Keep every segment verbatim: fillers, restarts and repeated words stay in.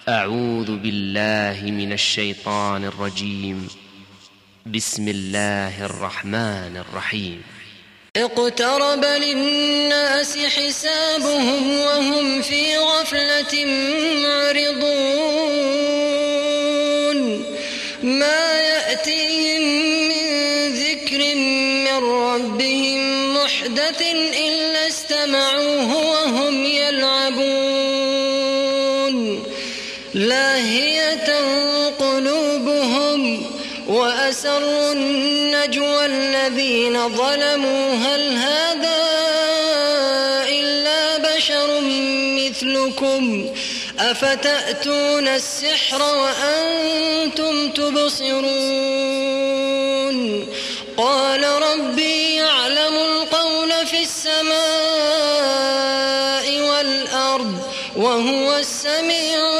أعوذ بالله من الشيطان الرجيم. بسم الله الرحمن الرحيم. اقترب للناس حسابهم وهم في غفلة معرضون ما يأتيهم من ذكر من ربهم محدث إلا استمعوه وهم يلعبون لاهية قلوبهم وأسروا النجوى الذين ظلموا هل هذا إلا بشر مثلكم أفتأتون السحر وأنتم تبصرون قال ربي يعلم القول في السماء والأرض وهو السميع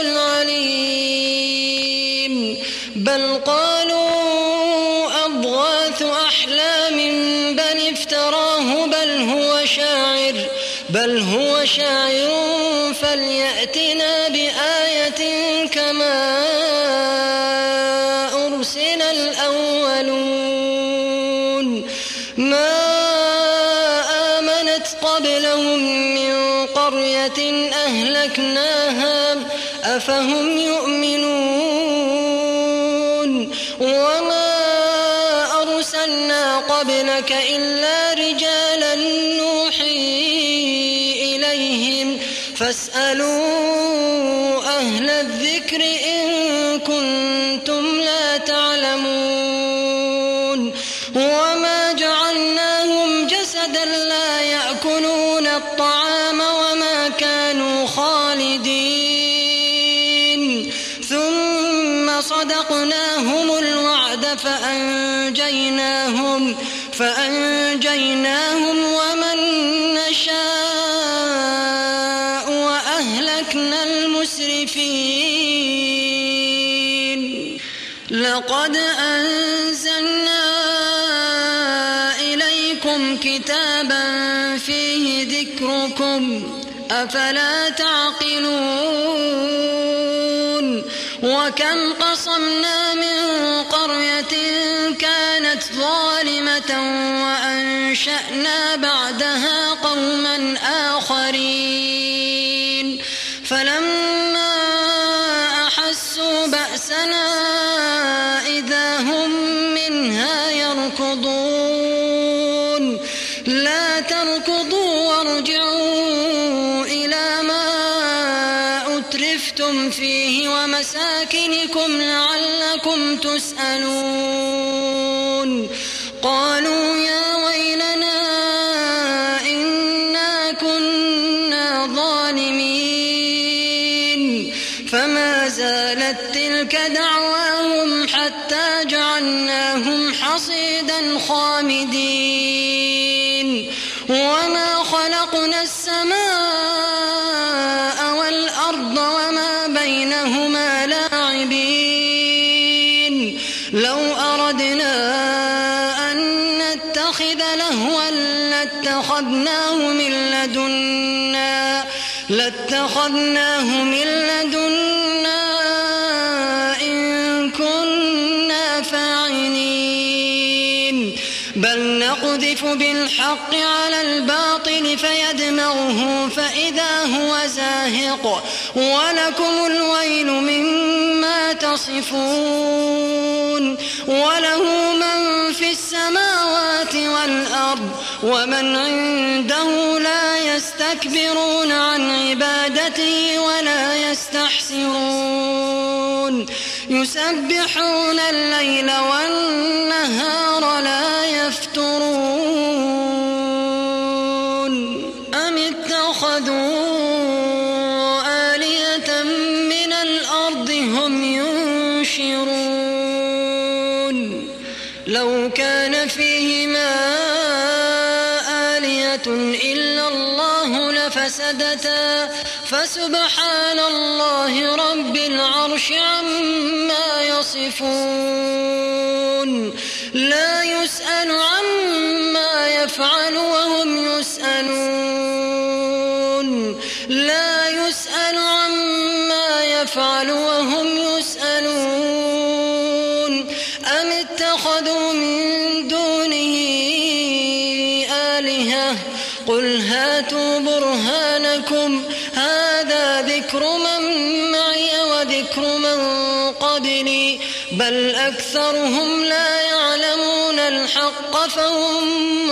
العليم بل قالوا أضغاث أحلام بل افتراه بل هو شاعر بل هو شاعر فليأتنا بآية كما أرسل الأولون ما آمنت قبلهم من قرية أهلكناها أفهم يؤمنون وما أرسلنا قبلك إلا رجالا نوحي إليهم فاسألوا أهل الذكر إن كنتم لا تعلمون وما جعلناهم جسدا لا يأكلون الطعام وما كانوا خالدين ثم صدقناهم الوعد فأنجيناهم فأنجيناهم ومن نشاء وأهلكنا المسرفين لقد أنزلنا إليكم كتابا فيه ذكركم أفلا تعقلون وكم قصمنا من قرية كانت ظالمة وأنشأنا بعدها قوما آخرين فلما أحسوا بأسنا إذا هم منها يركضون لا تركضوا وارجعوا إلى ما أترفتم فيه ومساكنكم لعلكم تسألون قالوا يا ويلنا إنا كنا ظالمين فما زالت تلك دعواهم حتى جعلناهم حصيدا خامدين وما خلقنا السماء والأرض وما بينهما لاعبين لو أردنا أن نتخذ لهوا لاتخذناه من لدنا لاتخذناه من لدنا إن كنا فاعلين بل نقذف بالحق على الباطل فيدمغه فإذا هو زاهق ولكم الويل مما تصفون وله من في السماوات والأرض ومن عنده لا يستكبرون عن عبادته ولا يستحسرون يسبحون الليل والنهار لا يفترون أم اتخذوا آلهة من الأرض هم ينشرون لو كان فيهما آلهة إلا الله لفسدتا فسبحان الله رب العرش عما يصفون لا يسأل عما يفعل وهم يسألون لا يسأل عما يفعل يفعل وهم يسألون أم اتخذوا من دونه آلهة قل هاتوا برهانكم هذا ذكر من معي وذكر من قبلي بل أكثرهم لا يعلمون الحق فهم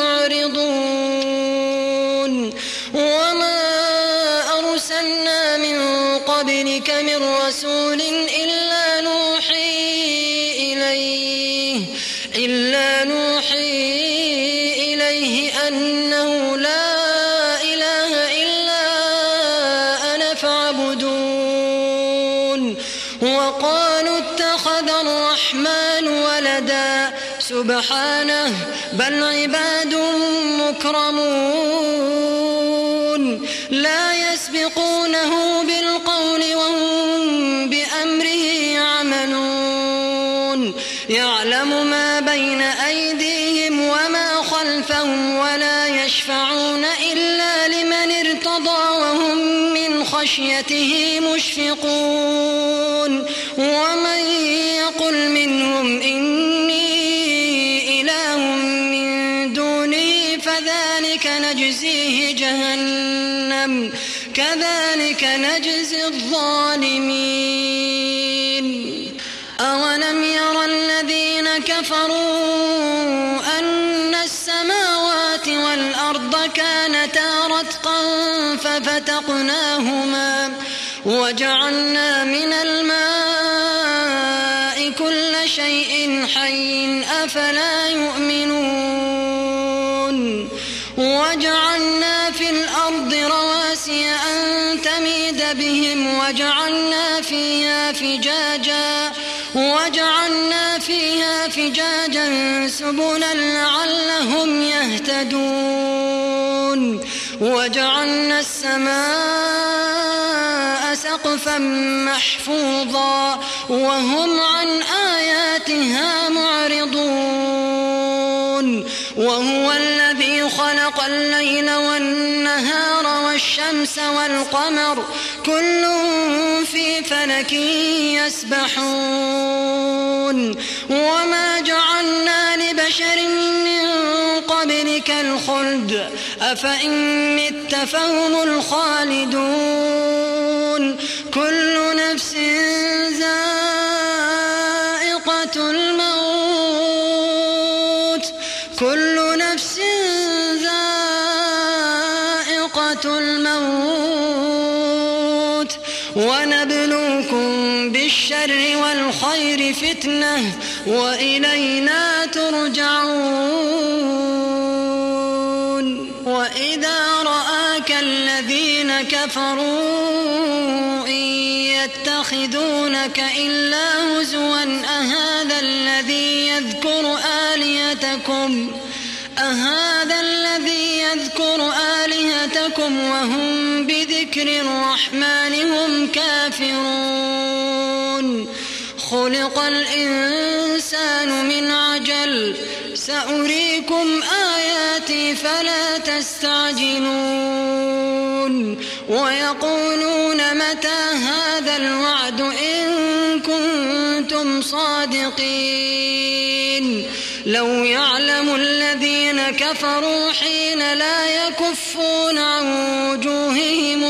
معرضون وما أرسلنا من قبلك من رسول إلا نوحي إليه إلا نوحي إليه أنه لا إله إلا أنا فاعبدون وقالوا اتخذ الرحمن ولدا سبحانه بل عباد مكرمون لا يسبقونه بالقول وهم بأمره يعملون يعلم ما بين أيديهم وما خلفهم ولا يشفعون إلا لمن ارتضى وهم من خشيته مشفقون ومن يقل منهم إني إله من دونه فذلك نجزيه جهنم كذلك نجزي الظالمين أولم يرى الذين كفروا أن السماوات والأرض كانتا رتقا ففتقناهما وجعلنا من الماء كل شيء حي أفلا يؤمنون وجعلنا في الأرض رواسي أن تميد بهم وجعلنا فيها فجاجا وجعلنا فيها فجاجا سبلا لعلهم يهتدون وجعلنا السماء سقفا محفوظا وهم عن آياتها معرضون وهو الذي خلق الليل والنهار والشمس والقمر كل في فلك يسبحون وما جعلنا لبشر من قبلك الخلد أفإن مت فهم الخالدون كل نفس ذائقة الموت كل نفس ذائقة الموت ونبلوكم بالشر والخير فتنة وإلينا ترجعون وإذا رآك الذين كفروا إن يتخذونك إلا هزوا أهذا الذي يذكر آلهتكم أهذا الذي يذكر آلهتكم وهم بذكر الرحمن هم كافرون خلق الإنسان من عجل سأريكم آياتي فلا تستعجلون ويقولون متى هذا الوعد إن كنتم صادقين لو يعلم الذين كفروا حين لا يكفون عن وجوههم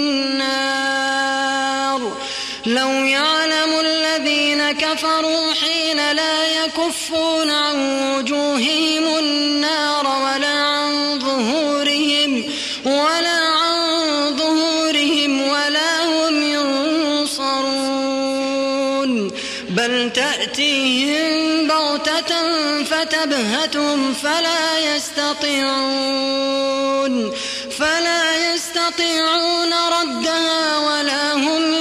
النار لو يعلم الذين كفروا حين لا يكفون عن وجوههم النار ولا عن ظهورهم ولا عن ظهورهم ولا هم ينصرون بل تأتيهم بغتة فتبهتهم فلا يستطيعون فلا يستطيعون ردها ولا هم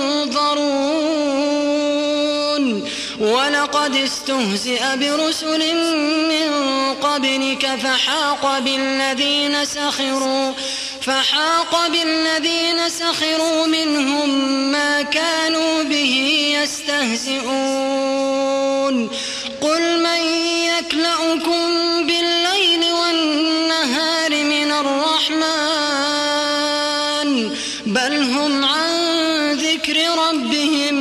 ينظرون ولقد استهزئ برسل من قبلك فحاق بالذين سخروا فحاق بالذين سخروا منهم ما كانوا به يستهزئون قل من يكلؤكم بالليل والنهار من الرحمن بل هم عن ذكر ربهم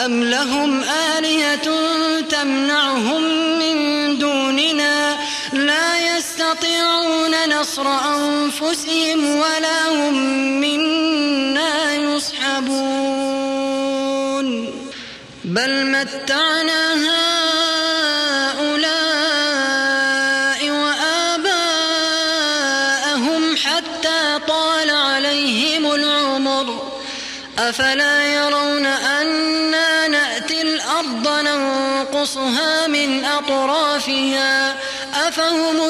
أم لهم آلهة تمنعهم من دوننا لا يستطيعون نصر أنفسهم ولا هم منا يصحبون بل متعنا هؤلاء وآباءهم حتى طال عليهم العمر أفلا يرون أنا نأتي الأرض ننقصها من أطرافها أفهم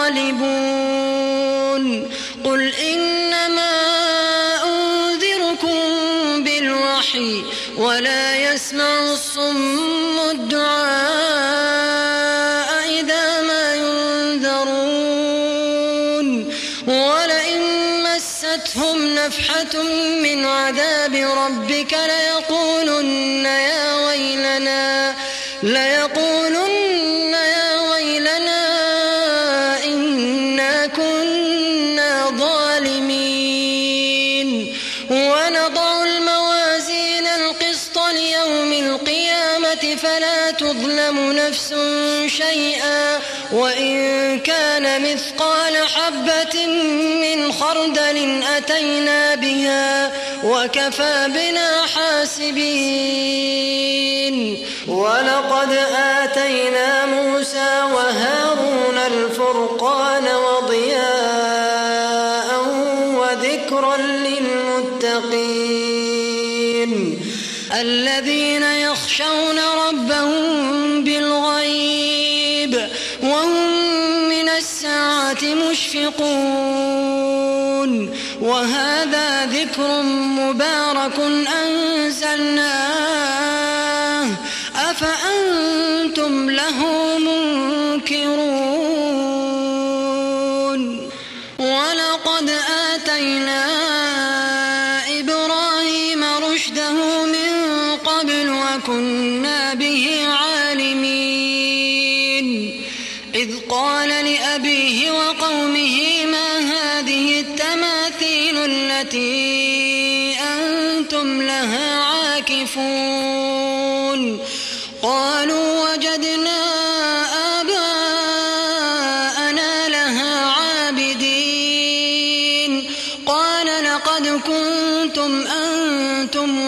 الغالبون قل إنما أنذركم بالوحي ولا يسمع الصم الدعاء إذا ما ينذرون ولئن مستهم نفحة من عذاب ربك ليقولن يا ويلنا ليقولن يا ويلنا إنا كنا ظالمين ونضع الموازين القسط ليوم القيامة فلا تظلم نفس شيئا وإن كان مثقال حبة من خردل أتينا بها وكفى بنا حاسبين ولقد آتينا موسى وهارون الفرقان وضياء وذكرا للمتقين الذين يخشون ربهم بالغيب وهم من الساعة مشفقون وهذا ذكر مبارك أنزلناه أفأنتم له منكرون ولقد آتينا إبراهيم رشده من قبل وكنا به عالمين إذ قال لأبيه وقومه ما هذه التماثيل التي أنتم لها عاكفون قالوا وجدنا آباءنا لها عابدين قال لقد كنتم أنتم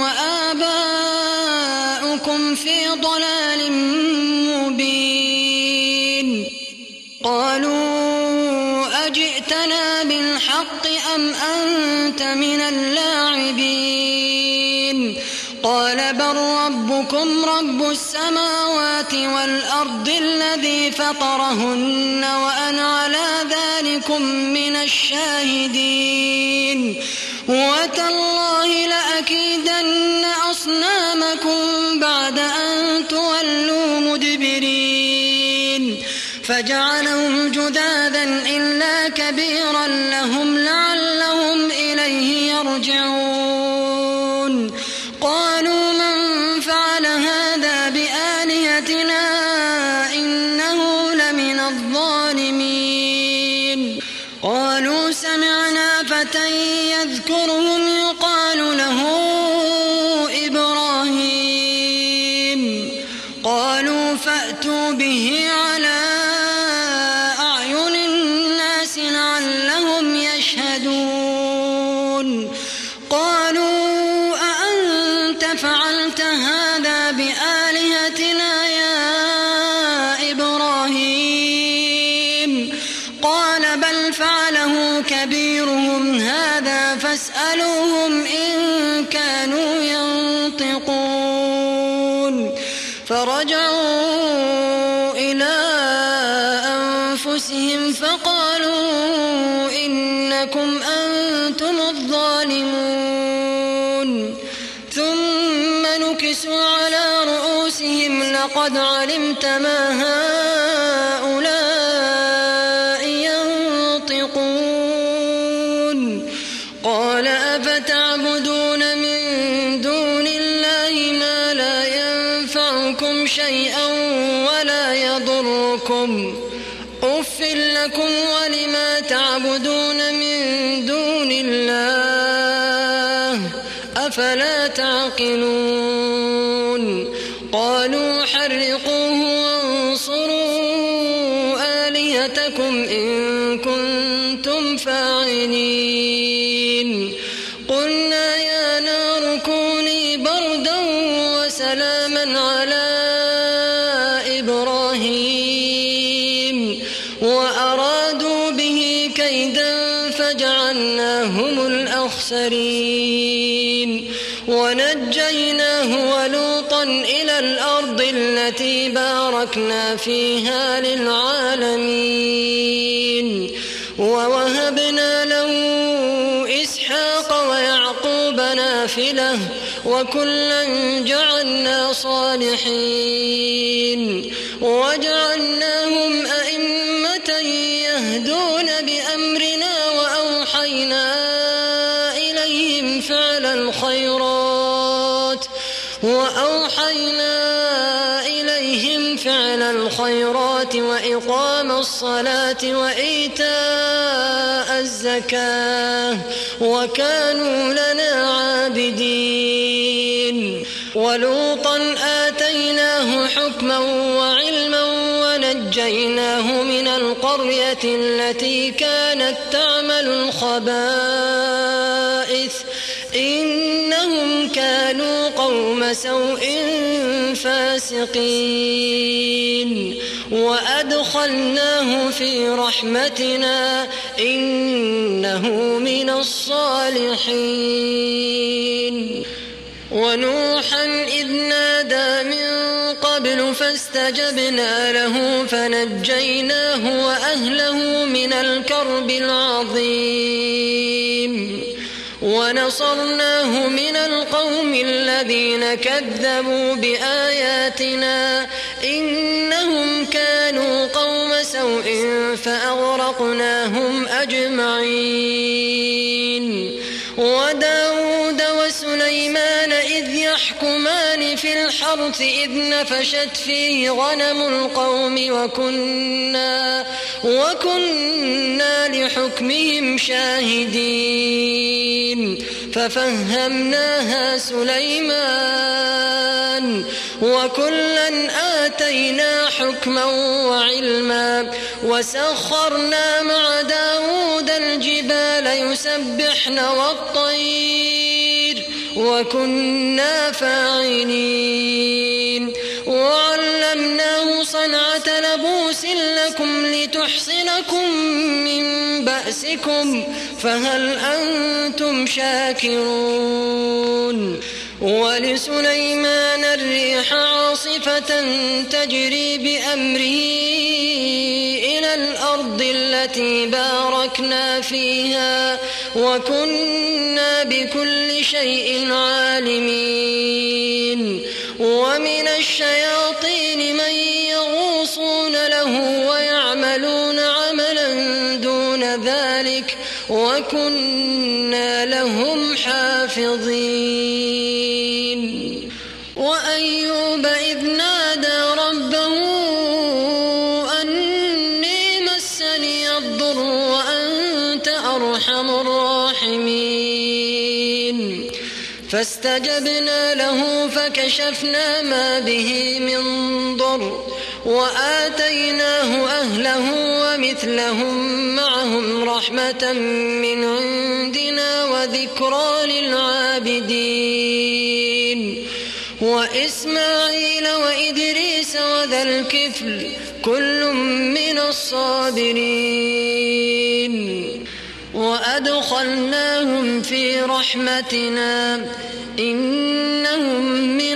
وآباؤكم في ضلال مبين قالوا أجئتنا بالحق أم أنت من اللاعبين قال بل ربكم رب السماوات والأرض الذي فطرهن وأنا على ذلكم من الشاهدين وتالله لأكيدن أصنامكم بعد أن تولوا مدبرين فجعلهم جذاذا إلا كبيرا لهم لعلهم إليه يرجعون قالوا من فعل هذا بآلهتنا إنه لمن الظالمين قالوا سمعنا فتى يذكرهم يقال له إبراهيم قالوا فأتوا به على أعين الناس لعلهم يشهدون قالوا أأنت فعلت هذا بآلهتنا يا إبراهيم قال بل فعله كبيرهم هذا فاسألوهم إن كانوا ينطقون فرجعوا إلى أنفسهم فقالوا إنكم أنتم الظالمون ثم نكسوا على رؤوسهم لقد علمت ما هؤلاء ينطقون قال أفتعبدون من دون الله ما لا ينفعكم شيئا ولا يضركم أف لكم ولما تعبدون من دون الله أفلا تعقلون قالوا حرقوه وانصروا آلهتكم إن كنتم فاعلين قلنا يا نار كوني بردا وسلاما على إبراهيم وأرادوا به كيدا فجعلناهم الأخسرين ونجيناه ولوطا إلى الأرض التي باركنا فيها للعالمين ووهبنا له إسحاق ويعقوب نافلة وكلا جعلنا صالحين وجعلناهم أئمة يهدون بأمرنا وأوحينا إليهم فعل الخيرات وأوحينا إليهم فعل الخيرات وإقام الصلاة وإيتاء الزكاة وكانوا لنا عابدين ولوطا آتيناه حكما وعلما ونجيناه من القرية التي كانت تعمل الخبائث إنهم كانوا قوم سوء فاسقين وأدخلناه في رحمتنا إنه من الصالحين ونوحا إذ نادى من قبل فاستجبنا له فنجيناه وأهله من الكرب العظيم ونصرناه من القوم الذين كذبوا بآياتنا إنهم كانوا قوم سوء فأغرقناهم أجمعين وداود وسليمان إذ يحكمان في الحرث إذ نفشت فيه غنم القوم وكنا, وكنا لحكمهم شاهدين ففهمناها سليمان وكلا آتينا حكما وعلما وسخرنا مع داود الجبال يسبحن والطير وكنا فاعلين وعلمناه صنعة لبوس لكم لتحصنكم من بأسكم فهل أنتم شاكرون ولسليمان الريح عاصفة تجري بأمره إلى الأرض التي باركنا فيها وكنا بكل شيء عالمين ومن الشياطين من يغوصون له ويعملون عملا دون ذلك وكنا لهم حافظين وأيوب إذ نادى ربه أني مسني الضر وأنت أرحم الراحمين فاستجبنا له فكشفنا ما به من ضر وآتيناه أهله ومثلهم معهم رحمة من عندنا وذكرى للعابدين وإسماعيل وإدريس وذا الكفل كل من الصابرين وأدخلناهم في رحمتنا إنهم من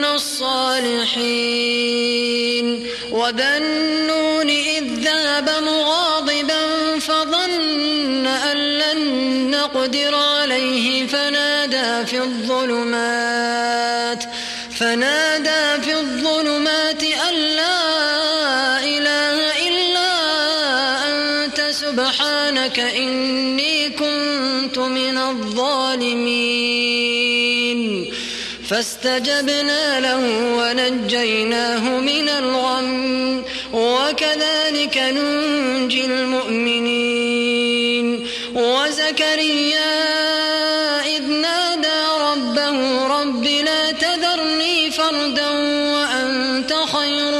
الصالحين وذا النون إذ ذهب مغاضبا فظن أن لن نقدر عليه فنادى في الظلمات فنادى في الظلمات أن لا إله إلا أنت سبحانك إني كنت من الظالمين فاستجبنا له ونجيناه من الغم وكذلك ننجي المؤمنين وزكريا إذ نادى ربه رب لا تذرني فردا وأنت خير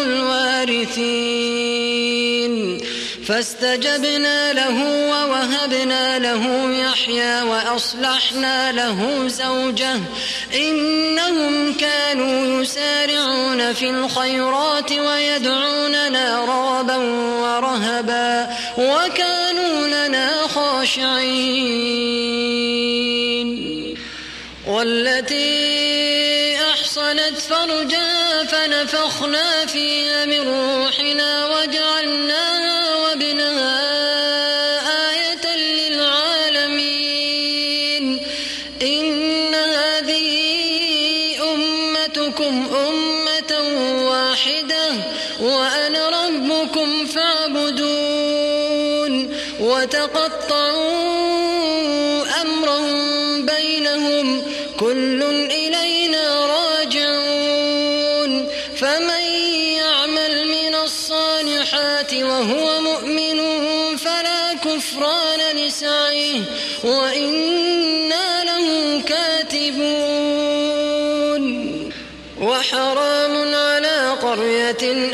الوارثين فاستجبنا له ووهبنا له يحيى وأصلحنا له زوجه إنهم كانوا يسارعون في الخيرات ويدعوننا رغبا ورهبا وكانوا لنا خاشعين والتي أحصنت فرجها فنفخنا فيها من روحنا وجعلناها وابنها آية للعالمين إن هذه أمتكم أمة واحدة وأنا ربكم فاعبدون وتقطعوا أمرهم بينهم كل إلينا راجعون فمن يعمل من الصالحات وهو مؤمن فلا كفران لسعيه وإنا له كاتبون وحرام على قرية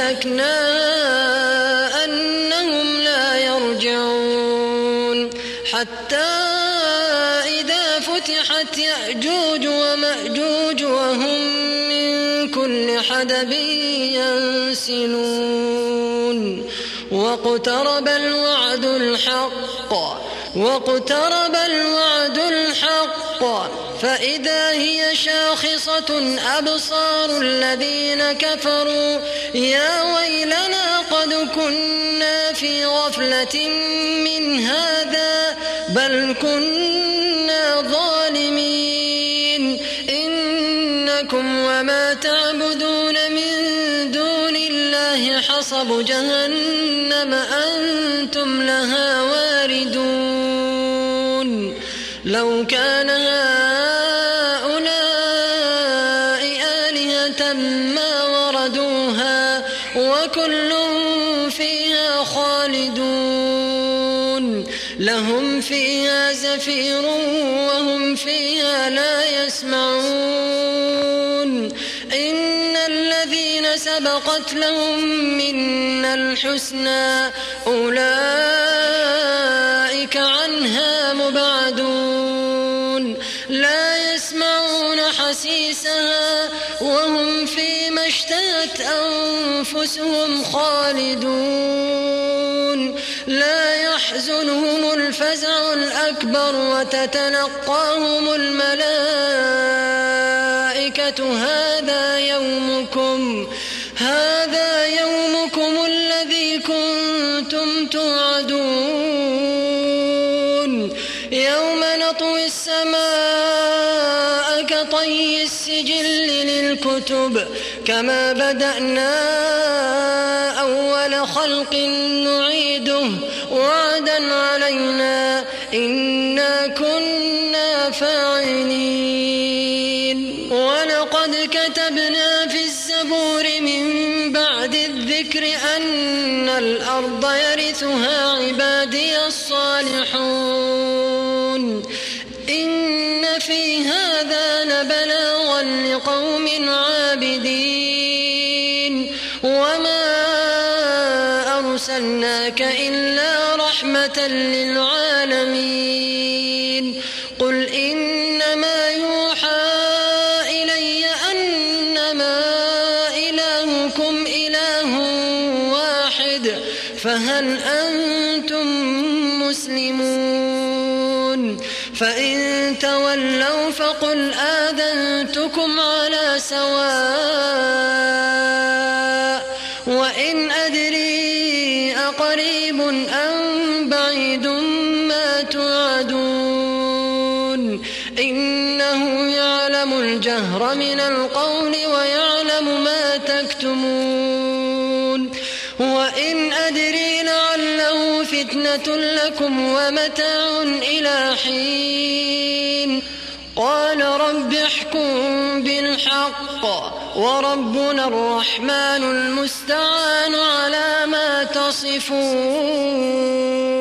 أهلكناها أنهم لا يرجعون حتى إذا فتحت يأجوج ومأجوج وهم من كل حدب ينسلون واقترب الوعد الحق واقترب الوعد الحق فإذا هي شاخصة أبصار الذين كفروا يا ويلنا قد كنا في غفلة من هذا بل كنا ظالمين إنكم وما تعبدون من دون الله حصب جهنم أنتم لها واردون لو كان هؤلاء آلهة ما وردوها وكل فيها خالدون لهم فيها زفير وهم فيها لا يسمعون إن الذين سبقت لهم منا الحسنى أولئك عنها مبعدون لا يسمعون حسيسها وهم فيما اشتهت أنفسهم خالدون لا يحزنهم الفزع الأكبر وتتلقاهم الملائكة هذا يومكم هذا يومكم الذي كنتم توعدون يوم نطوي السماء كطي السجل للكتب كما بدأنا أول خلق نعيده وعدا علينا إنا كنا فاعلين ولقد كتبنا في الزبور من بعد الذكر أن الأرض يرثها عبادي الصالحون إن في هذا لبلاغا لقوم عابدين وما أرسلناك إلا رحمة للعالمين قل إنما يوحى إلي أنما إلهكم إله واحد فهل أنتم مسلمون فإن تولوا فقل آذنتكم على سواء وإن أدري أقريب أم بعيد ما توعدون إنه يعلم الجهر من القول ويعلم ما تكتمون وإن أدري لعله فتنة لكم ومتاع إلى حين قال رب احكم بالحق وربنا الرحمن المستعان على ما تصفون.